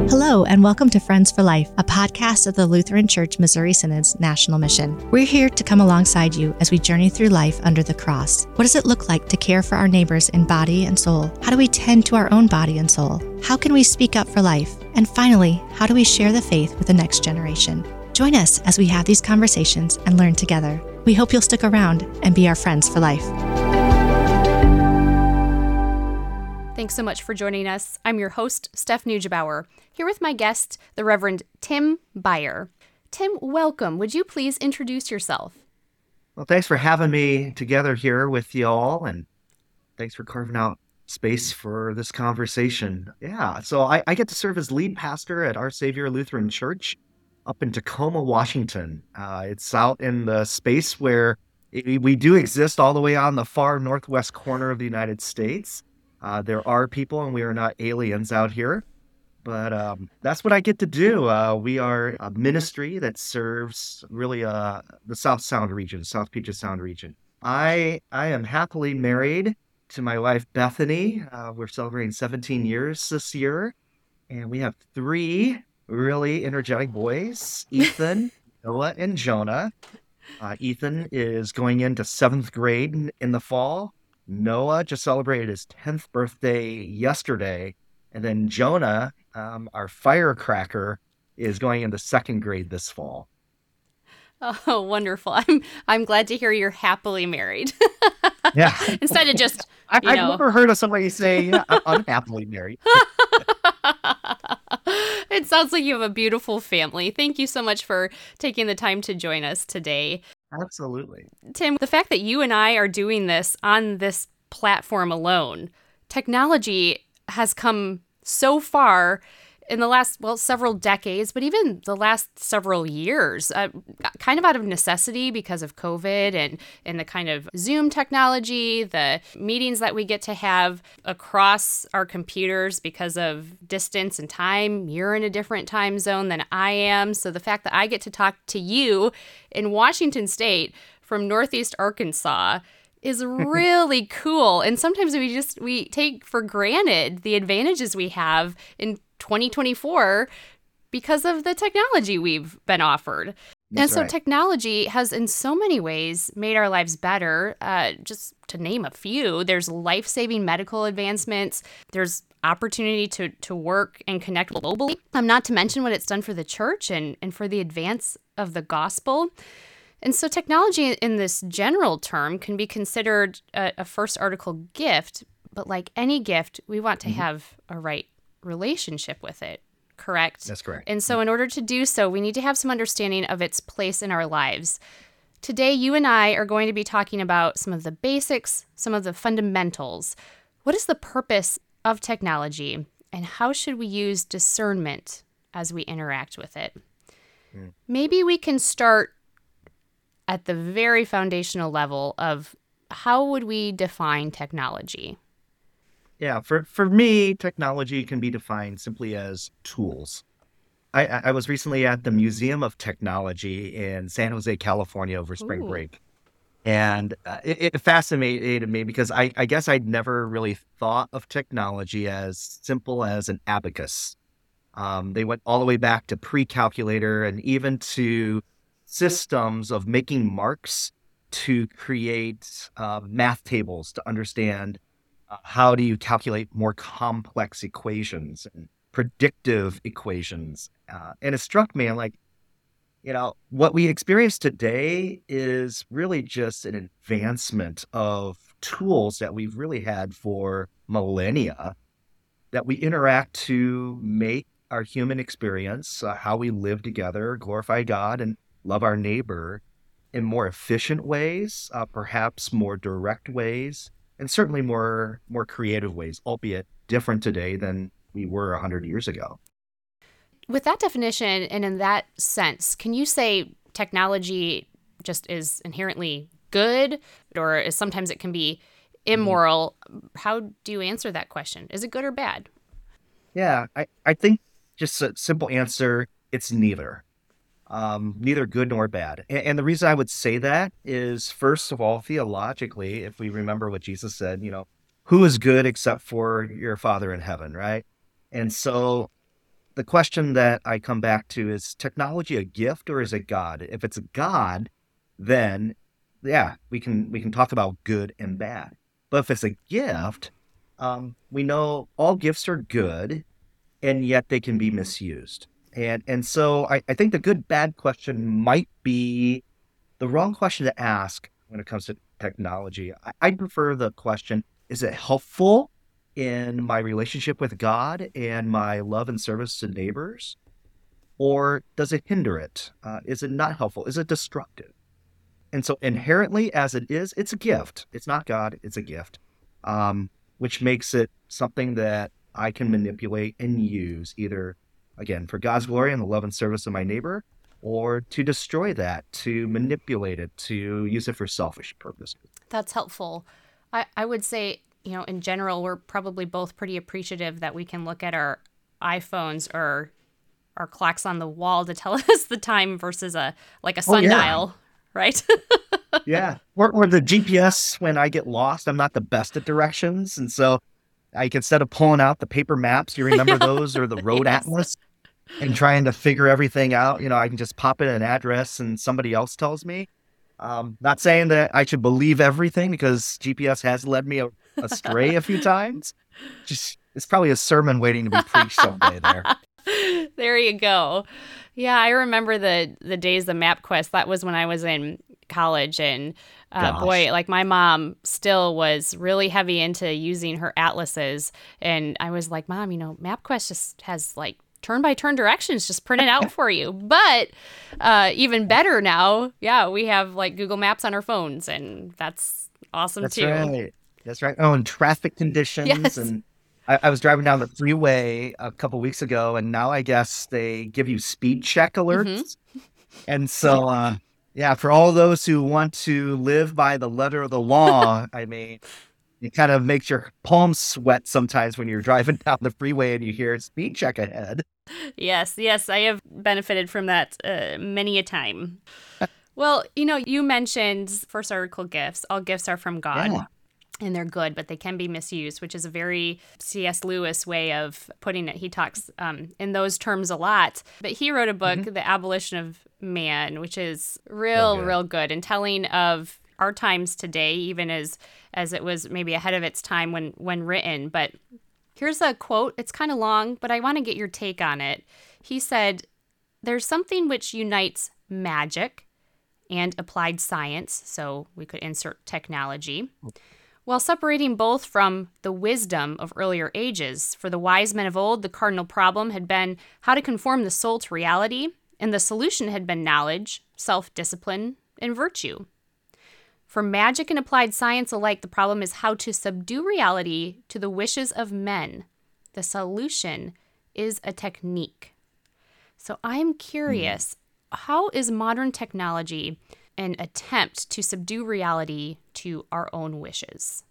Hello, and welcome to Friends for Life, a podcast of the Lutheran Church Missouri Synod's National Mission. We're here to come alongside you as we journey through life under the cross. What does it look like to care for our neighbors in body and soul? How do we tend to our own body and soul? How can we speak up for life? And finally, how do we share the faith with the next generation? Join us as we have these conversations and learn together. We hope you'll stick around and be our friends for life. Thanks so much for joining us. I'm your host, Steph Neugebauer, here with my guest, the Reverend Tim Byer. Tim, welcome. Would you please introduce yourself? Well, thanks for having me together here with you all, and thanks for carving out space for this conversation. Yeah, so I get to serve as lead pastor at Our Savior Lutheran Church up in Tacoma, Washington. It's out in the space where we do exist all the way on the far northwest corner of the United States. There are people, and we are not aliens out here, but that's what I get to do. We are a ministry that serves really the South Sound region, South Puget Sound region. I am happily married to my wife, Bethany. We're celebrating 17 years this year, and we have 3 really energetic boys, Ethan, Noah, and Jonah. Ethan is going into 7th grade in the fall. Noah just celebrated his 10th birthday yesterday. And then Jonah, our firecracker, is going into 2nd grade this fall. Oh, wonderful. I'm glad to hear you're happily married. Yeah. Instead of just, I've never heard of somebody say, I'm unhappily married. It sounds like you have a beautiful family. Thank you so much for taking the time to join us today. Absolutely. Tim, the fact that you and I are doing this on this platform alone, technology has come so far in the last, several decades, but even the last several years, kind of out of necessity because of COVID and the kind of Zoom technology, the meetings that we get to have across our computers because of distance and time. You're in a different time zone than I am. So the fact that I get to talk to you in Washington State from Northeast Arkansas is really cool. And sometimes we take for granted the advantages we have in 2024 because of the technology we've been offered. And so technology has in so many ways made our lives better. Just to name a few, there's life-saving medical advancements. There's opportunity to work and connect globally. Not to mention what it's done for the church and for the advance of the gospel. And so technology in this general term can be considered a first article gift, but like any gift, we want to have a right relationship with it, correct? That's correct. And so in order to do so, we need to have some understanding of its place in our lives. Today, you and I are going to be talking about some of the basics, some of the fundamentals. What is the purpose of technology, and how should we use discernment as we interact with it? Maybe we can start at the very foundational level of how would we define technology? Yeah, for me, technology can be defined simply as tools. I was recently at the Museum of Technology in San Jose, California over spring break. And it fascinated me because I guess I'd never really thought of technology as simple as an abacus. They went all the way back to pre-calculator and even to systems of making marks to create math tables to understand how do you calculate more complex equations and predictive equations. And it struck me, I'm like, what we experience today is really just an advancement of tools that we've really had for millennia that we interact to make our human experience, how we live together, glorify God, and love our neighbor in more efficient ways, perhaps more direct ways, and certainly more creative ways, albeit different today than we were 100 years ago. With that definition and in that sense, can you say technology just is inherently good, or is sometimes it can be immoral? How do you answer that question? Is it good or bad? Yeah, I think just a simple answer, it's neither. Neither good nor bad. And the reason I would say that is, first of all, theologically, if we remember what Jesus said, who is good except for your Father in heaven, right? And so the question that I come back to is technology a gift or is it God? If it's a God, then yeah, we can talk about good and bad. But if it's a gift, we know all gifts are good, and yet they can be misused. And so I think the good bad question might be the wrong question to ask when it comes to technology. I'd prefer the question, is it helpful in my relationship with God and my love and service to neighbors? Or does it hinder it? Is it not helpful? Is it destructive? And so inherently, as it is, it's a gift. It's not God, it's a gift, which makes it something that I can manipulate and use either, again, for God's glory and the love and service of my neighbor, or to destroy that, to manipulate it, to use it for selfish purposes. That's helpful. I would say, in general, we're probably both pretty appreciative that we can look at our iPhones or our clocks on the wall to tell us the time versus a Oh, yeah. sundial, right? Yeah. Or the GPS, when I get lost, I'm not the best at directions. And so instead of pulling out the paper maps, you remember those, or the road Yes. atlas, and trying to figure everything out, I can just pop in an address and somebody else tells me. Not saying that I should believe everything because GPS has led me astray a few times. Just it's probably a sermon waiting to be preached someday there. There you go. Yeah, I remember the days of MapQuest. That was when I was in college, and boy, Gosh. like my mom still was really heavy into using her atlases, and I was like, Mom, MapQuest just has like turn-by-turn directions just printed out for you. But even better now, yeah, we have like Google Maps on our phones, and that's awesome That's too. right. That's right. Oh, and traffic conditions. Yes. And I was driving down the freeway a couple weeks ago, and now I guess they give you speed check alerts. And so, yeah, for all those who want to live by the letter of the law, I mean, it kind of makes your palms sweat sometimes when you're driving down the freeway and you hear speed check ahead. Yes, I have benefited from that many a time. Well, you mentioned first article gifts. All gifts are from God. Yeah. And they're good, but they can be misused, which is a very C.S. Lewis way of putting it. He talks in those terms a lot. But he wrote a book, The Abolition of Man, which is real good, and telling of our times today, even as it was maybe ahead of its time when written. But here's a quote. It's kind of long, but I want to get your take on it. He said, "There's something which unites magic and applied science," so we could insert technology, "while separating both from the wisdom of earlier ages. For the wise men of old, the cardinal problem had been how to conform the soul to reality, and the solution had been knowledge, self-discipline, and virtue. For magic and applied science alike, the problem is how to subdue reality to the wishes of men. The solution is a technique." So I'm curious, how is modern technology an attempt to subdue reality to our own wishes?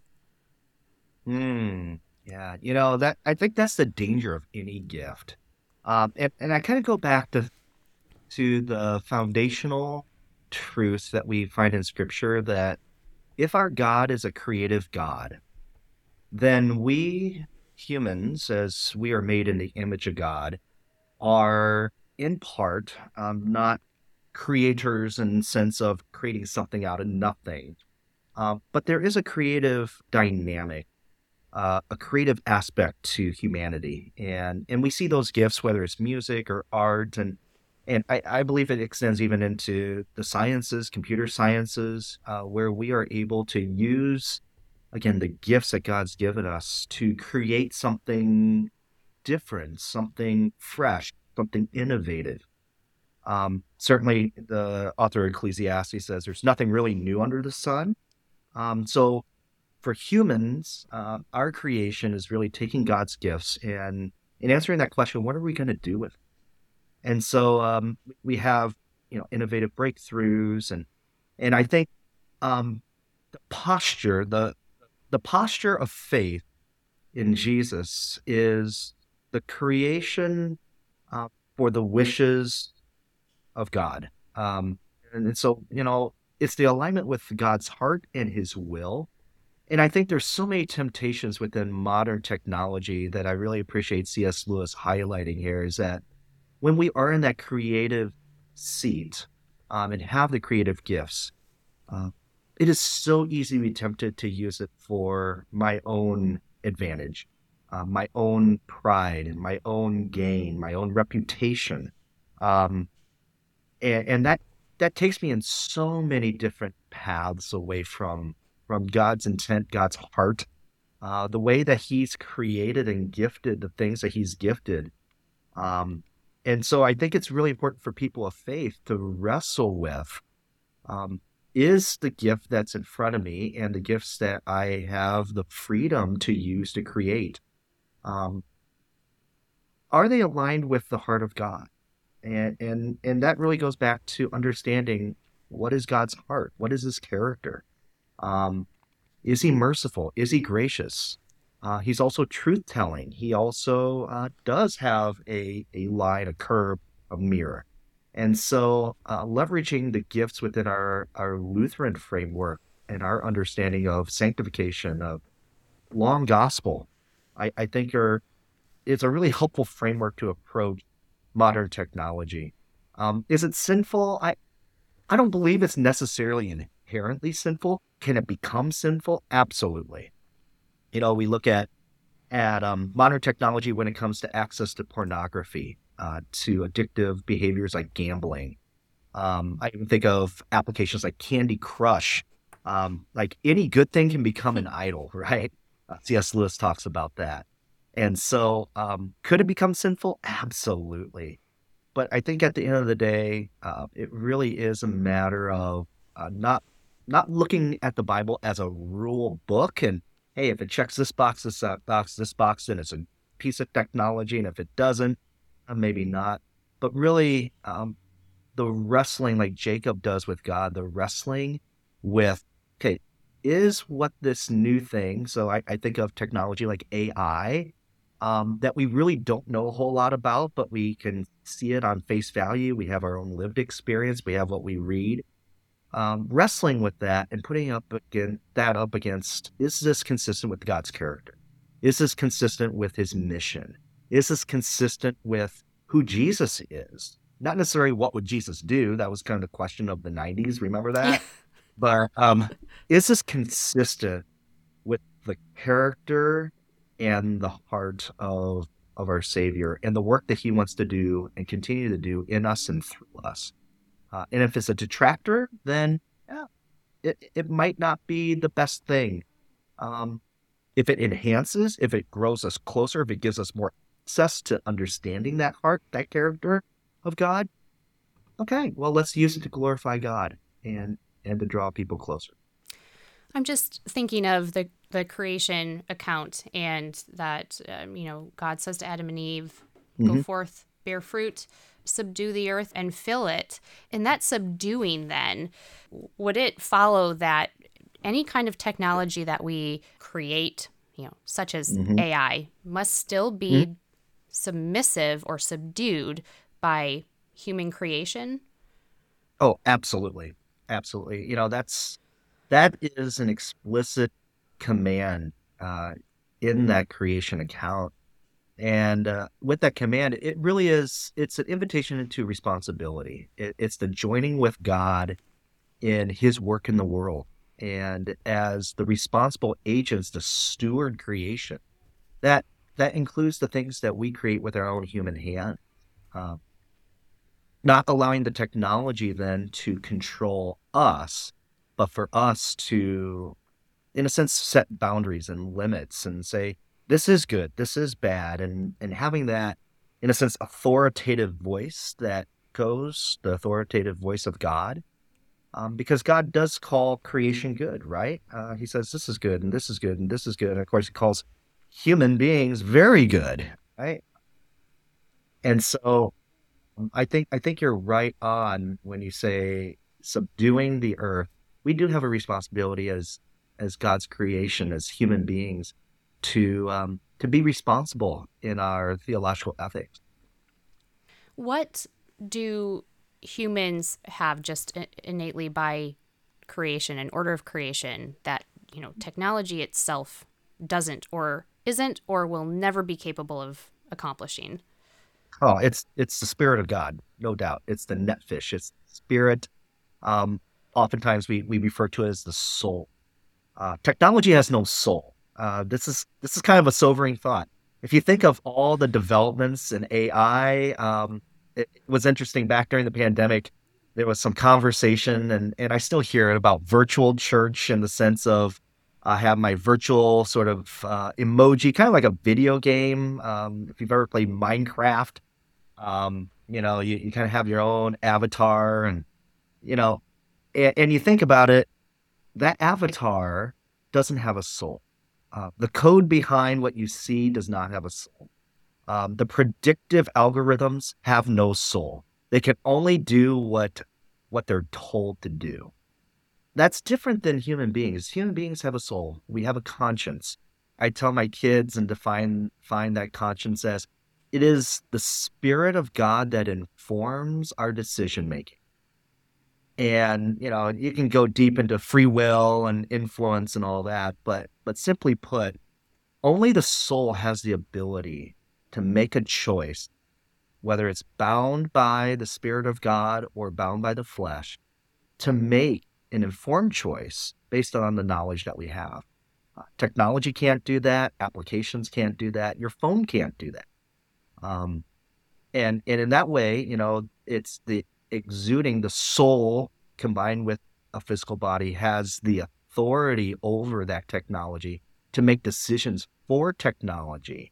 Yeah. That I think that's the danger of any gift. And I kind of go back to the foundational truth that we find in Scripture that if our God is a creative God, then we humans, as we are made in the image of God, are in part not creators in the sense of creating something out of nothing. But there is a creative dynamic, a creative aspect to humanity. And we see those gifts, whether it's music or art, and I believe it extends even into the sciences, computer sciences, where we are able to use, again, the gifts that God's given us to create something different, something fresh, something innovative. Certainly, the author of Ecclesiastes says there's nothing really new under the sun. So for humans, our creation is really taking God's gifts and in answering that question, what are we going to do with it? And so we have, innovative breakthroughs, and I think the posture of faith in Jesus is the creation for the wishes of God. And so, it's the alignment with God's heart and his will And I think there's so many temptations within modern technology that I really appreciate C.S. Lewis highlighting here is that when we are in that creative seat and have the creative gifts, uh, it is so easy to be tempted to use it for my own advantage, my own pride, and my own gain, my own reputation. Um, and that takes me in so many different paths away from God's intent, God's heart, the way that He's created and gifted the things that He's gifted. Um, and so I think it's really important for people of faith to wrestle with um, is the gift that's in front of me and the gifts that I have the freedom to use to create, um, are they aligned with the heart of God? And that really goes back to understanding what is God's heart? What is his character? Um, is he merciful? Is he gracious? He's also truth telling. He also does have a line, a curve, a mirror. And so, leveraging the gifts within our Lutheran framework and our understanding of sanctification, of long gospel, I think it's a really helpful framework to approach modern technology. Is it sinful? I don't believe it's necessarily inherently sinful. Can it become sinful? Absolutely. We look at modern technology when it comes to access to pornography, to addictive behaviors like gambling. I even think of applications like Candy Crush. Like any good thing can become an idol, right? C.S. Lewis talks about that. And so, could it become sinful? Absolutely. But I think at the end of the day, it really is a matter of not looking at the Bible as a rule book. And hey, if it checks this box, this box, then it's a piece of technology. And if it doesn't, maybe not. But really, the wrestling like Jacob does with God, the wrestling with, okay, is what this new thing, so I think of technology like AI, that we really don't know a whole lot about, but we can see it on face value. We have our own lived experience. We have what we read. Wrestling with that and putting that up against, is this consistent with God's character? Is this consistent with his mission? Is this consistent with who Jesus is? Not necessarily what would Jesus do. That was kind of the question of the 90s. Remember Yeah. that? But is this consistent with the character and the heart of our Savior and the work that he wants to do and continue to do in us and through us? And if it's a detractor, then yeah, it might not be the best thing. Um, if it enhances, if it grows us closer, if it gives us more access to understanding that heart, that character of God, okay, well, let's use it to glorify God and to draw people closer. I'm just thinking of the creation account and that, God says to Adam and Eve, go Hmm. forth, bear fruit, subdue the earth and fill it. And that subduing then, would it follow that any kind of technology that we create, such as Hmm. AI, must still be submissive or subdued by human creation? Oh, absolutely. Absolutely. That is an explicit command in that creation account. And with that command, it really it's an invitation into responsibility. It's the joining with God in his work in the world. And as the responsible agents to steward creation, that that includes the things that we create with our own human hand. Uh, Not allowing the technology then to control us, but for us to, in a sense, set boundaries and limits and say, this is good, this is bad, and having that, in a sense, authoritative voice that goes, the authoritative voice of God, because God does call creation good, right? He says this is good, and this is good, and this is good, and of course, he calls human beings very good, right? And so I think you're right on when you say subduing the earth. We do have a responsibility as God's creation, as human beings, to be responsible in our theological ethics. What do humans have just innately by creation and order of creation that technology itself doesn't or isn't or will never be capable of accomplishing? Oh, it's the spirit of God, no doubt. It's the netfish. It's spirit. Um, Oftentimes we refer to it as the soul. Technology has no soul. This is kind of a sobering thought. If you think of all the developments in AI, it was interesting back during the pandemic. There was some conversation, and I still hear it about virtual church in the sense of I have my virtual sort of emoji, kind of like a video game. If you've ever played Minecraft, you kind of have your own avatar, and you know, and you think about it, that avatar doesn't have a soul. The code behind what you see does not have a soul. The predictive algorithms have no soul. They can only do what they're told to do. That's different than human beings. Human beings have a soul. We have a conscience. I tell my kids and find that conscience as it is the spirit of God that informs our decision making. And you can go deep into free will and influence and all that, but simply put, only the soul has the ability to make a choice, whether it's bound by the spirit of God or bound by the flesh, to make an informed choice based on the knowledge that we have. Technology can't do that. Applications can't do that. Your phone can't do that. And in that way, it's the exuding the soul combined with a physical body has the authority over that technology to make decisions for technology.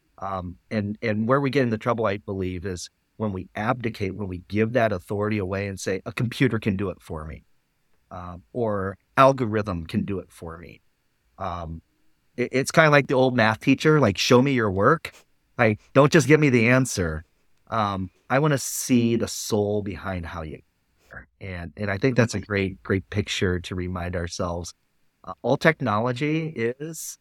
And where we get into trouble, I believe, is when we abdicate, when we give that authority away and say, a computer can do it for me, or algorithm can do it for me. It's kind of like the old math teacher, like, show me your work. Like, don't just give me the answer. I want to see the soul behind how you are. And I think that's a great picture to remind ourselves. All technology is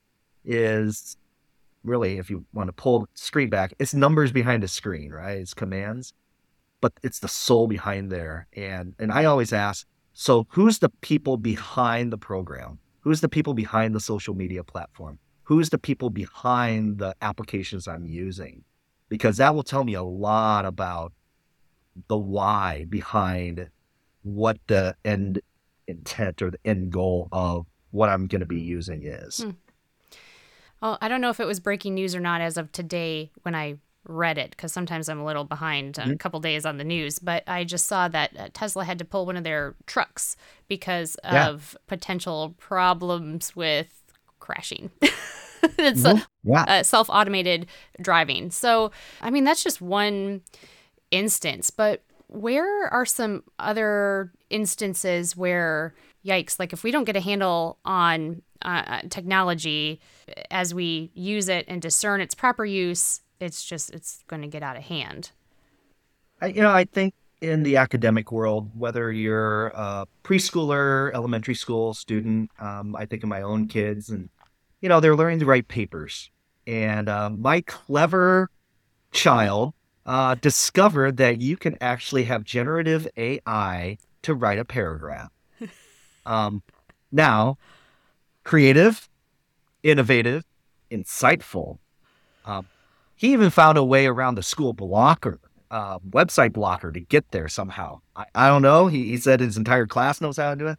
really, if you want to pull the screen back, it's numbers behind a screen, right? It's commands, but it's the soul behind there. And I always ask, so who's the people behind the program? Who's the people behind the social media platform? Who's the people behind the applications I'm using? Because that will tell me a lot about the why behind what the end intent or the end goal of what I'm going to be using is. Well, I don't know if it was breaking news or not as of today when I read it, because sometimes I'm a little behind a couple days on the news, but I just saw that Tesla had to pull one of their trucks because of potential problems with crashing. It's self-automated driving. So, I mean, that's just one instance, but where are some other instances where, yikes, like if we don't get a handle on technology as we use it and discern its proper use, it's going to get out of hand? I think in the academic world, whether you're a preschooler, elementary school student, I think of my own kids, and they're learning to write papers. And my clever child discovered that you can actually have generative AI to write a paragraph. Now, creative, innovative, insightful. He even found a way around the school blocker, website blocker, to get there somehow. I don't know. He said his entire class knows how to do it.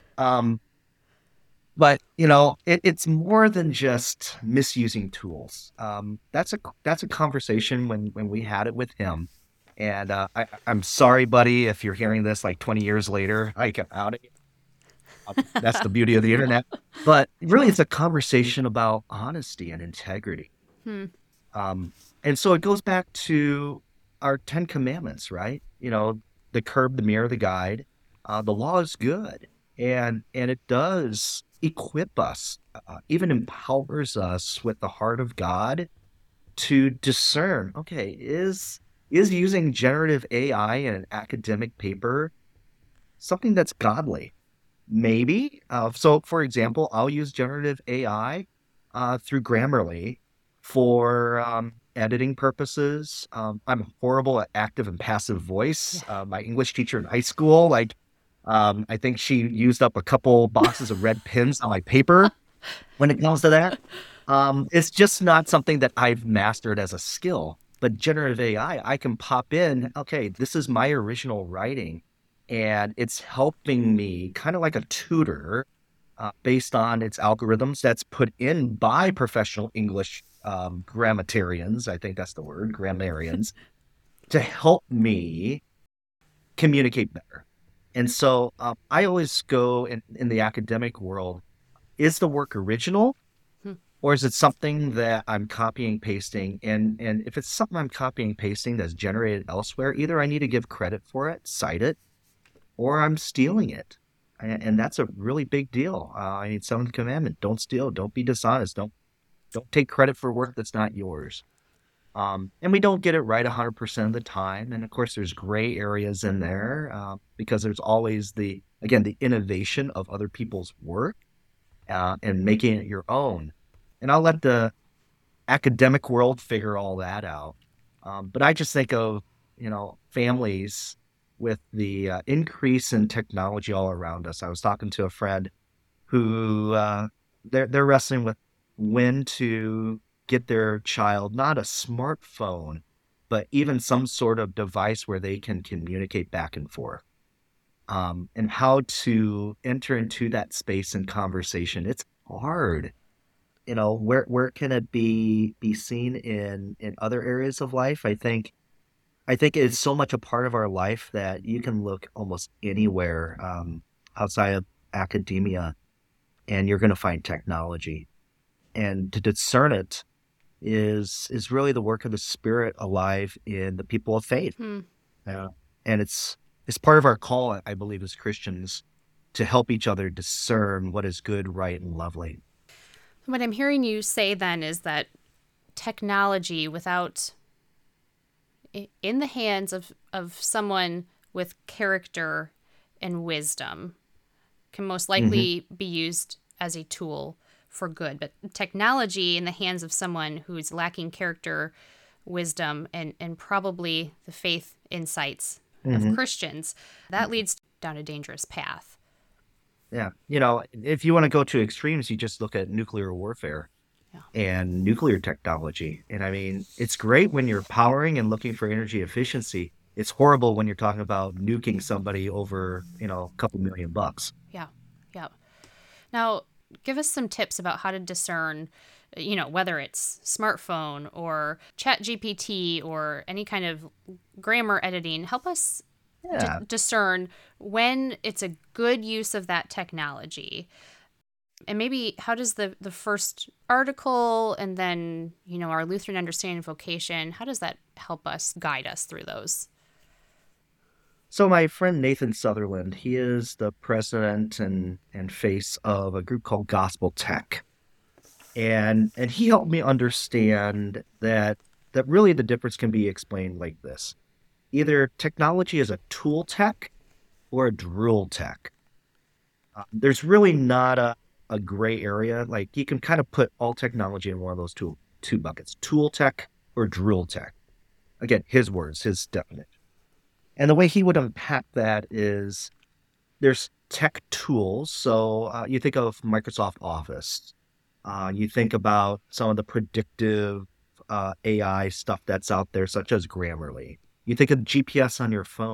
But it's more than just misusing tools. That's a conversation when we had it with him. And I'm sorry, buddy, if you're hearing this like 20 years later. I got out of it. That's the beauty of the internet. But really, it's a conversation about honesty and integrity. And so it goes back to our 10 commandments, right? The curb, the mirror, the guide. The law is good, and it does equip us, even empowers us with the heart of God to discern, okay, is using generative AI in an academic paper something that's godly? Maybe. So, for example, I'll use generative AI through Grammarly for editing purposes. I'm horrible at active and passive voice. My English teacher in high school, I think she used up a couple boxes of red pens on my paper when it comes to that. It's just not something that I've mastered as a skill. But generative AI, I can pop in, okay, this is my original writing, and it's helping me kind of like a tutor based on its algorithms that's put in by professional English grammatarians. I think that's the word, grammarians, to help me communicate better. And so I always go in the academic world, is the work original? Hmm. Or is it something that I'm copying, pasting? And if it's something I'm copying, pasting that's generated elsewhere, either I need to give credit for it, cite it, or I'm stealing it. And that's a really big deal. I need seventh commandment: don't steal, don't be dishonest, don't take credit for work that's not yours. And we don't get it right 100% of the time. And of course, there's gray areas in there because there's always the innovation of other people's work and making it your own. And I'll let the academic world figure all that out. But I just think of, families with the increase in technology all around us. I was talking to a friend who they're wrestling with when to get their child not a smartphone, but even some sort of device where they can communicate back and forth, and how to enter into that space and conversation. It's hard. Where can it be seen in other areas of life? I think it's so much a part of our life that you can look almost anywhere outside of academia, and you're going to find technology. And to discern it is really the work of the Spirit alive in the people of faith. Hmm. Yeah. And it's part of our call, I believe, as Christians, to help each other discern what is good, right, and lovely. What I'm hearing you say then is that technology in the hands of someone with character and wisdom can most likely be used as a tool for good. But technology in the hands of someone who's lacking character, wisdom, and probably the faith insights of Christians, that leads down a dangerous path. Yeah. If you want to go to extremes, you just look at nuclear warfare and nuclear technology. And I mean, it's great when you're powering and looking for energy efficiency. It's horrible when you're talking about nuking somebody over, a couple $1,000,000. Yeah. Yeah. Now, give us some tips about how to discern, whether it's smartphone or ChatGPT or any kind of grammar editing. Help us Yeah. discern when it's a good use of that technology. And maybe how does the first article and then, our Lutheran Understanding of Vocation, how does that help us guide us through those? So my friend Nathan Sutherland, he is the president and face of a group called Gospel Tech. And he helped me understand that really the difference can be explained like this. Either technology is a tool tech or a drill tech. There's really not a gray area. Like you can kind of put all technology in one of those two buckets, tool tech or drill tech. Again, his words, his definition. And the way he would unpack that is there's tech tools. So you think of Microsoft Office. You think about some of the predictive AI stuff that's out there, such as Grammarly. You think of GPS on your phone,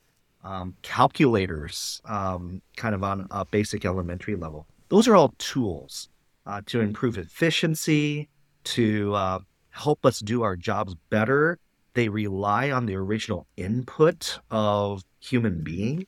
calculators, kind of on a basic elementary level. Those are all tools to improve efficiency, to help us do our jobs better. They rely on the original input of human beings.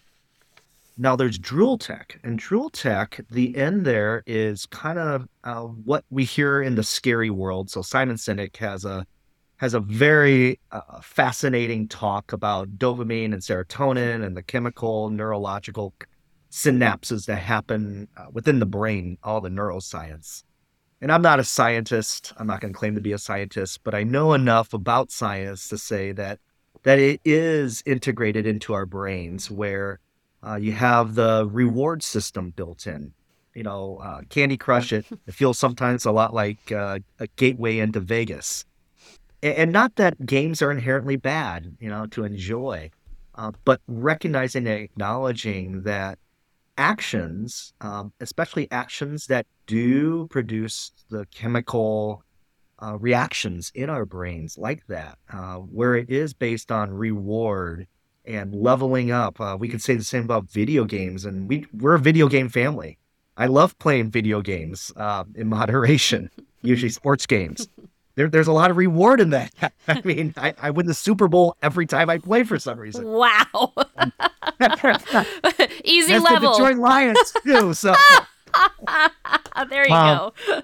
Now there's drill tech, and drill tech, the end there is kind of what we hear in the scary world. So Simon Sinek has a very fascinating talk about dopamine and serotonin and the chemical neurological synapses that happen within the brain, all the neuroscience. And I'm not a scientist. I'm not going to claim to be a scientist, but I know enough about science to say that it is integrated into our brains where you have the reward system built in. Candy Crush, it feels sometimes a lot like a gateway into Vegas. And not that games are inherently bad, to enjoy. but recognizing and acknowledging that actions, especially actions that do produce the chemical reactions in our brains like that, where it is based on reward and leveling up. We could say the same about video games, and we're a video game family. I love playing video games in moderation, usually sports games. There's a lot of reward in that. I mean, I win the Super Bowl every time I play for some reason. Wow. Easy That's level. the Detroit Lions too. So, There you um, go.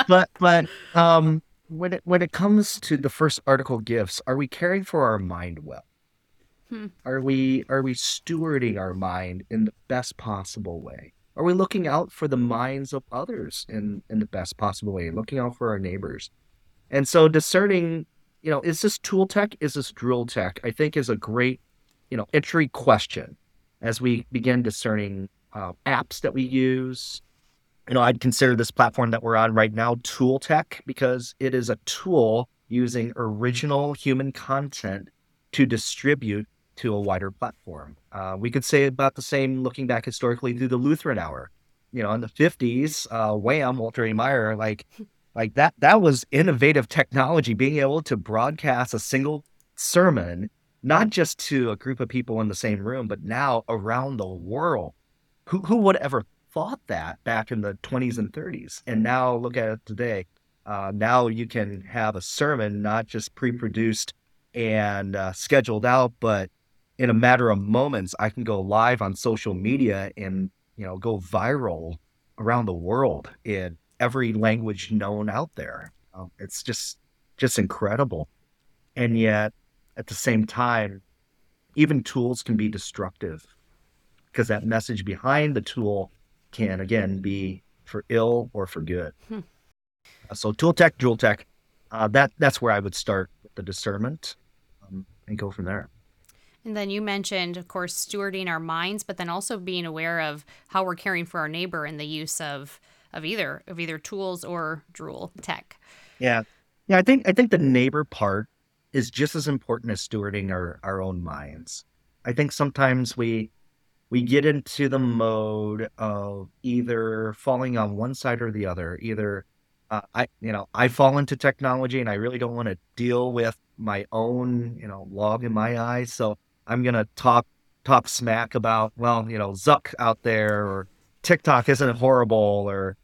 but when it comes to the first article gifts, are we caring for our mind well? Hmm. Are we stewarding our mind in the best possible way? Are we looking out for the minds of others in the best possible way? Looking out for our neighbors? And so discerning, is this tool tech? Is this drill tech? I think is a great, entry question as we begin discerning apps that we use. I'd consider this platform that we're on right now tool tech because it is a tool using original human content to distribute to a wider platform. We could say about the same looking back historically through the Lutheran Hour. In the 50s, Wham, Walter A. Meyer, like that was innovative technology, being able to broadcast a single sermon, not just to a group of people in the same room, but now around the world. Who would ever thought that back in the 20s and 30s? And now look at it today. Now you can have a sermon not just pre-produced and scheduled out, but in a matter of moments, I can go live on social media and go viral around the world in every language known out there. It's just incredible. And yet, at the same time, even tools can be destructive because that message behind the tool can, again, be for ill or for good. So tool tech, drill tech, that's where I would start with the discernment and go from there. And then you mentioned, of course, stewarding our minds, but then also being aware of how we're caring for our neighbor in the use of either tools or drill tech. Yeah. I think the neighbor part is just as important as stewarding our own minds. I think sometimes we get into the mode of either falling on one side or the other. Either I fall into technology and I really don't want to deal with my own log in my eye, so I'm gonna talk smack about Zuck out there, or TikTok isn't horrible, or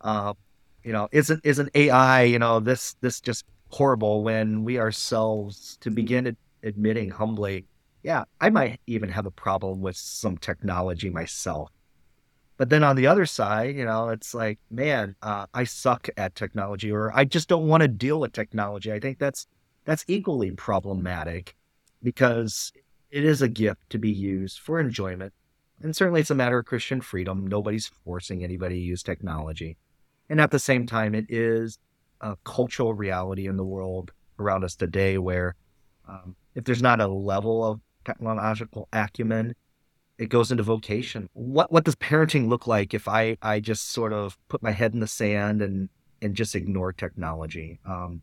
isn't AI this just horrible, when we ourselves to begin admitting humbly, yeah, I might even have a problem with some technology myself. But then on the other side, it's like, man, I suck at technology, or I just don't want to deal with technology. I think that's equally problematic because it is a gift to be used for enjoyment. And certainly it's a matter of Christian freedom. Nobody's forcing anybody to use technology. And at the same time, it is a cultural reality in the world around us today where if there's not a level of technological acumen, it goes into vocation. What does parenting look like if I just sort of put my head in the sand and just ignore technology?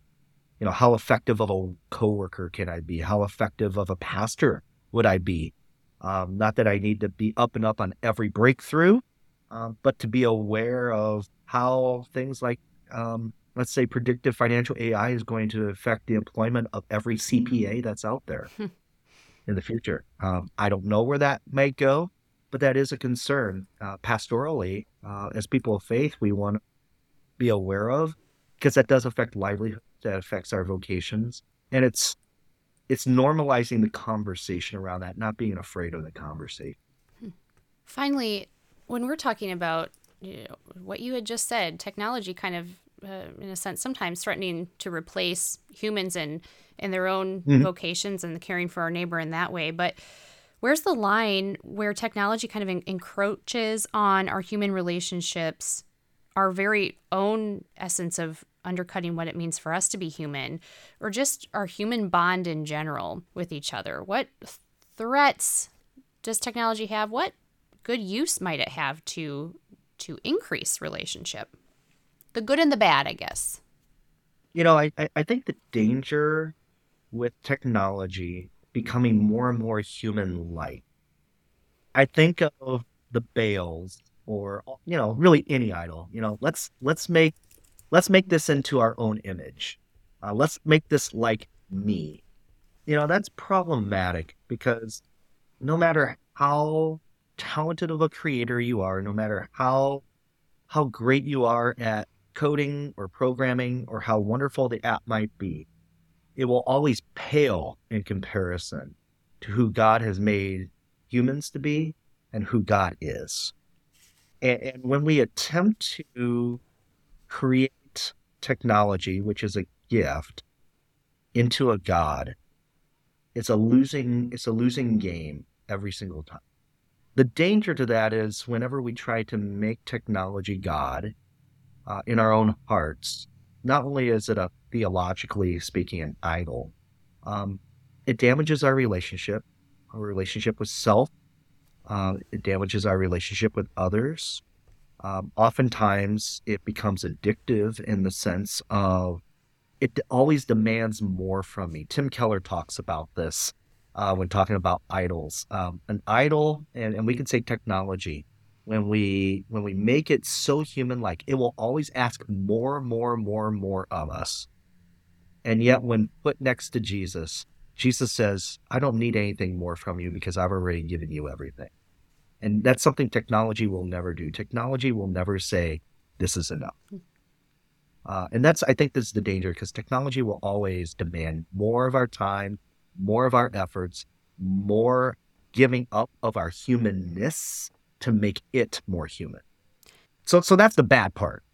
How effective of a coworker can I be? How effective of a pastor would I be? Not that I need to be up and up on every breakthrough, but to be aware of how things like, let's say, predictive financial AI is going to affect the employment of every CPA that's out there in the future. I don't know where that might go, but that is a concern pastorally. As people of faith, we want to be aware of, because that does affect livelihood, that affects our vocations. And it's normalizing the conversation around that, not being afraid of the conversation. Finally, when we're talking about what you had just said, technology kind of, in a sense, sometimes threatening to replace humans in their own vocations and the caring for our neighbor in that way. But where's the line where technology kind of encroaches on our human relationships, our very own essence of undercutting what it means for us to be human, or just our human bond in general with each other? What threats does technology have? What good use might it have to increase relationship? The good and the bad, I guess. I think the danger with technology becoming more and more human-like. I think of the Baals or really any idol. Let's make this into our own image. Let's make this like me. That's problematic because no matter how talented of a creator you are, no matter how great you are at coding or programming or how wonderful the app might be, it will always pale in comparison to who God has made humans to be and who God is. And when we attempt to create technology, which is a gift, into a God, it's a losing game every single time. The danger to that is whenever we try to make technology God in our own hearts, not only is it a theologically speaking an idol, um, it damages our relationship with self. It damages our relationship with others. Oftentimes, it becomes addictive in the sense of it always demands more from me. Tim Keller talks about this when talking about idols. An idol, and we can say technology, when we make it so human-like, it will always ask more, more, more, more of us. And yet, when put next to Jesus, Jesus says, "I don't need anything more from you because I've already given you everything." And that's something technology will never do. Technology will never say, "This is enough." And I think that's the danger because technology will always demand more of our time, more of our efforts, more giving up of our humanness to make it more human. So that's the bad part.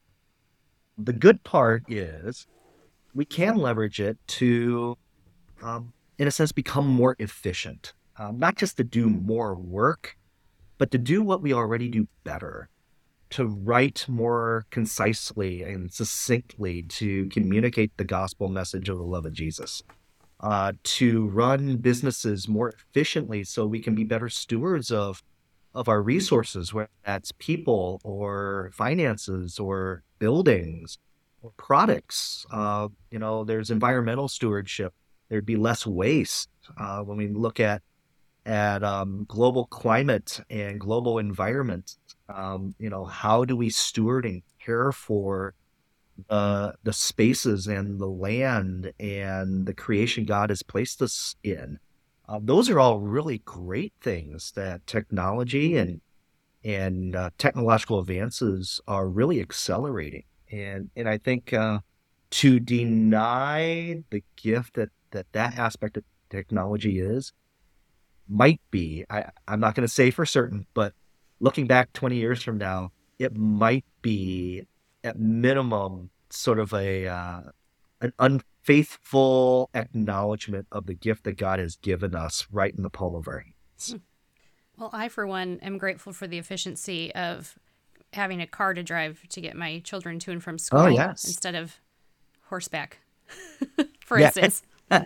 The good part is we can leverage it to, in a sense, become more efficient, not just to do more work, but to do what we already do better, to write more concisely and succinctly, to communicate the gospel message of the love of Jesus, to run businesses more efficiently so we can be better stewards of our resources, whether that's people or finances or buildings or products. There's environmental stewardship. There'd be less waste when we look at global climate and global environment. How do we steward and care for the spaces and the land and the creation God has placed us in? Those are all really great things that technology and technological advances are really accelerating. And I think to deny the gift that aspect of technology might be, I'm not going to say for certain, but looking back 20 years from now, it might be at minimum sort of an unfaithful acknowledgement of the gift that God has given us right in the palm of our hands. Well, I, for one, am grateful for the efficiency of having a car to drive to get my children to and from school Oh, yes. instead of horseback, for Yeah. instance.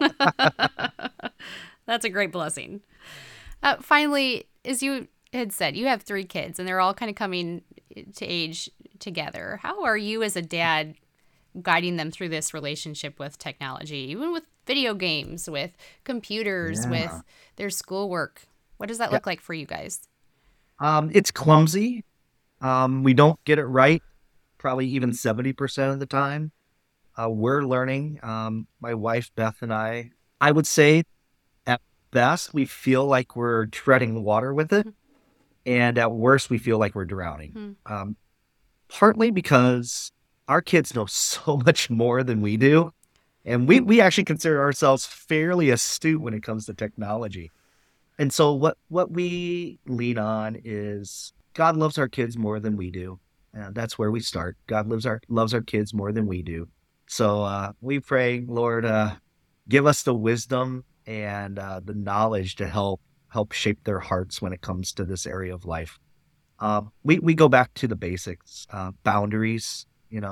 That's a great blessing. Finally, as you had said, you have 3 kids and they're all kind of coming to age together. How are you as a dad guiding them through this relationship with technology, even with video games, with computers, with Yeah. their schoolwork? What does that Yeah. look like for you guys? It's clumsy. We don't get it right, probably even 70% of the time. We're learning. My wife, Beth, and I would say at best, we feel like we're treading water with it. And at worst, we feel like we're drowning. Partly because our kids know so much more than we do. And we actually consider ourselves fairly astute when it comes to technology. And so what we lean on is God loves our kids more than we do. And that's where we start. God loves our kids more than we do. So we pray, Lord, give us the wisdom and the knowledge to help shape their hearts when it comes to this area of life. We go back to the basics, boundaries,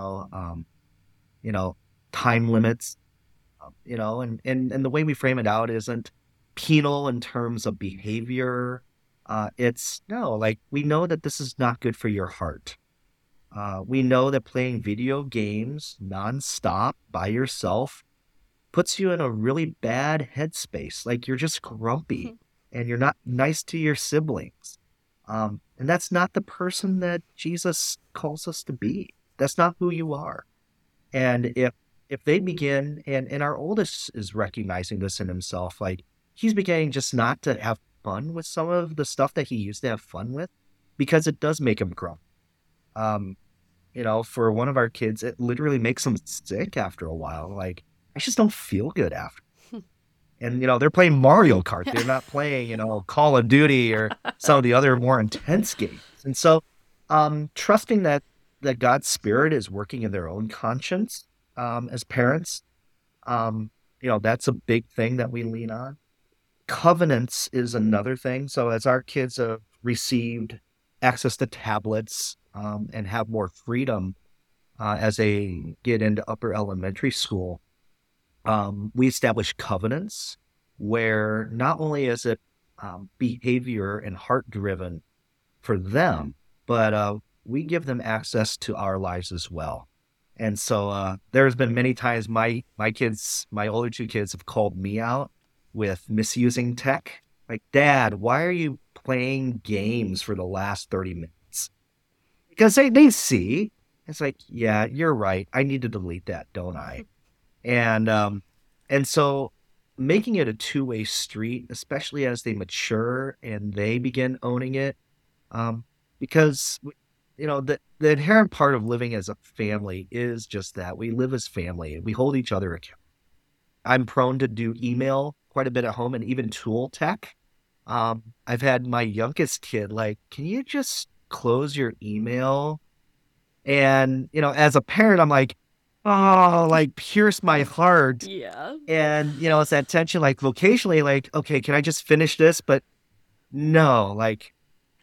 time limits, and the way we frame it out isn't penal in terms of behavior. It's no, like we know that this is not good for your heart. We know that playing video games nonstop by yourself puts you in a really bad headspace. Like you're just grumpy and you're not nice to your siblings. And that's not the person that Jesus calls us to be. That's not who you are. And if they begin, and our oldest is recognizing this in himself, like he's beginning just not to have fun with some of the stuff that he used to have fun with, because it does make him grumpy. For one of our kids, it literally makes him sick after a while. Like, I just don't feel good after. And, they're playing Mario Kart. They're not playing, Call of Duty or some of the other more intense games. And so trusting that God's Spirit is working in their own conscience as parents, that's a big thing that we lean on. Covenants is another thing. So as our kids have received access to tablets and have more freedom as they get into upper elementary school, we establish covenants where not only is it behavior and heart driven for them, but we give them access to our lives as well. And so there's been many times my older two kids have called me out with misusing tech. Like, Dad, why are you playing games for the last 30 minutes? Because they see, it's like, yeah, you're right. I need to delete that, don't I? And so making it a two-way street, especially as they mature and they begin owning it, because the inherent part of living as a family is just that. We live as family and we hold each other accountable. I'm prone to do email quite a bit at home and even tool tech. I've had my youngest kid like, can you just close your email? And, as a parent, I'm like, oh, like pierce my heart. Yeah. And, it's that tension, like vocationally, like, okay, can I just finish this? But no, like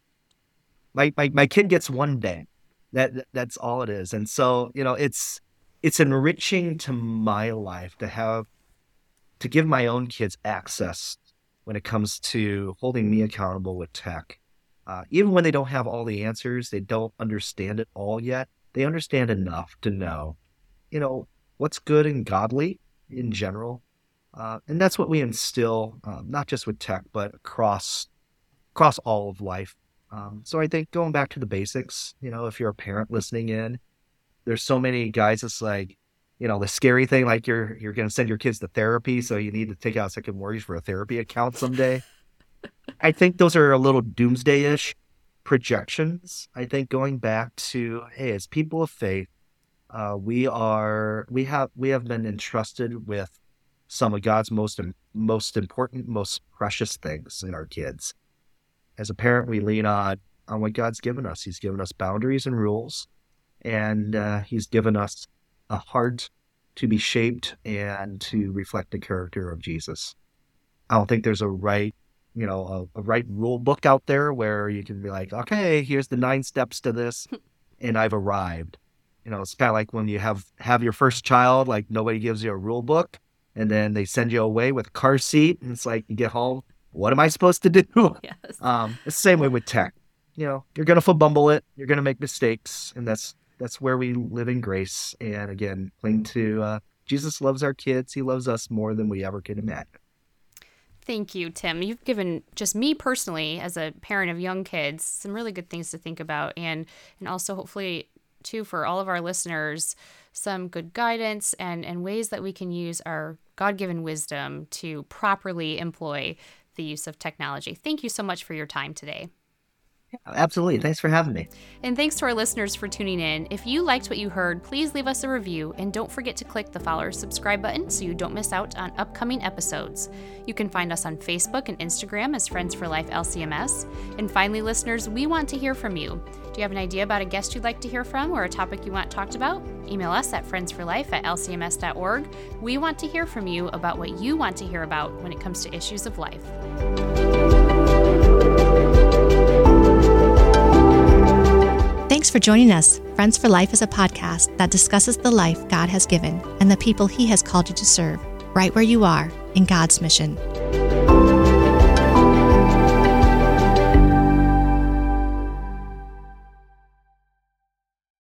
my kid gets one day. That's all it is. And so, it's enriching to my life to give my own kids access when it comes to holding me accountable with tech. Even when they don't have all the answers, they don't understand it all yet. They understand enough to know, what's good and godly in general. And that's what we instill, not just with tech, but across all of life. So I think going back to the basics, if you're a parent listening in, there's so many guys, it's like, the scary thing, like you're going to send your kids to therapy, so you need to take out a second mortgage for a therapy account someday. I think those are a little doomsday-ish projections. I think going back to, hey, as people of faith, we have been entrusted with some of God's most important, most precious things in our kids. As a parent, we lean on what God's given us. He's given us boundaries and rules, and He's given us a heart to be shaped and to reflect the character of Jesus. I don't think there's a right rule book out there where you can be like, okay, here's the 9 steps to this, and I've arrived. It's kind of like when you have your first child, like nobody gives you a rule book, and then they send you away with a car seat, and it's like you get home, what am I supposed to do? Yes. It's the same way with tech. You're going to fumble it, you're going to make mistakes, and that's where we live in grace. And again, cling to Jesus loves our kids. He loves us more than we ever could imagine. Thank you, Tim. You've given just me personally, as a parent of young kids, some really good things to think about, and also hopefully too for all of our listeners, some good guidance and ways that we can use our God-given wisdom to properly employ the use of technology. Thank you so much for your time today. Yeah, absolutely. Thanks for having me. And thanks to our listeners for tuning in. If you liked what you heard, please leave us a review, and don't forget to click the follow or subscribe button so you don't miss out on upcoming episodes. You can find us on Facebook and Instagram as Friends for Life LCMS. And finally, listeners, we want to hear from you. Do you have an idea about a guest you'd like to hear from or a topic you want talked about? Email us at friendsforlife@lcms.org. We want to hear from you about what you want to hear about when it comes to issues of life. Thanks for joining us. Friends for Life is a podcast that discusses the life God has given and the people He has called you to serve, right where you are in God's mission.